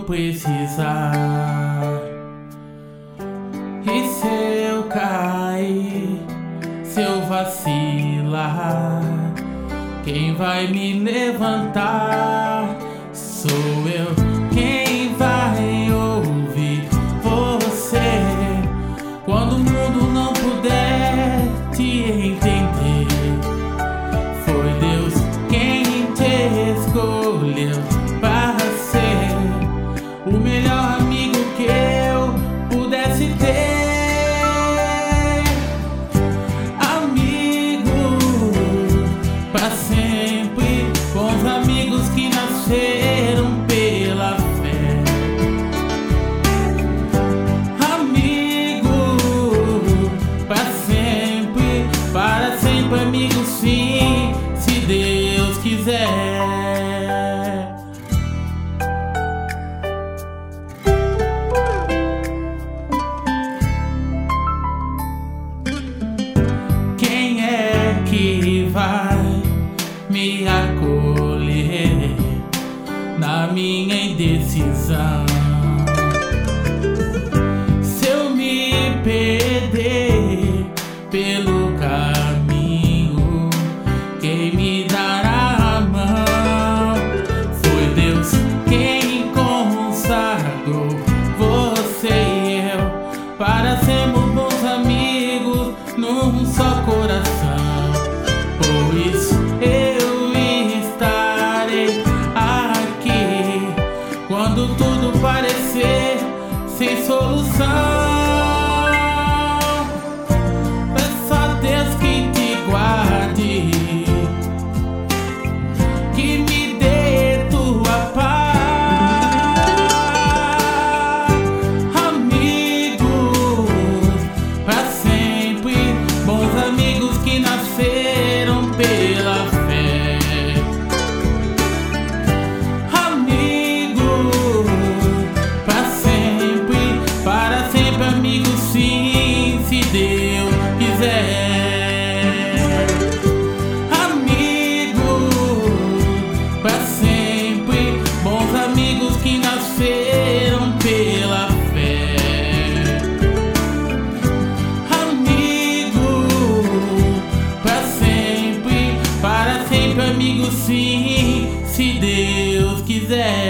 precisar. E se eu cair, se eu vacilar, quem vai me levantar? Sou eu. Quem vai ouvir você quando o mundo não puder te entender? Foi Deus quem te escolheu para ser o melhor amigo que eu pudesse ter. Pra sempre, bons amigos que nasceram pela fé. Amigo, pra sempre, para sempre, amigo, sim, se Deus quiser. Quem é que vai me acolher na minha indecisão? Se eu me perder pelo caminho, quem me dará a mão? Foi Deus quem consagrou você e eu para sermos bons amigos num só coração. Por isso eu estarei aqui quando tudo parecer sem solução. É só Deus que te guarde, que me dê tua paz. Amigos, pra sempre, bons amigos que nasceram pela fé. Amigo, pra sempre, para sempre, amigo, sim, se Deus quiser. Amigo, pra sempre, bons amigos que nasceram pela fé. Amigo, sim, se Deus quiser.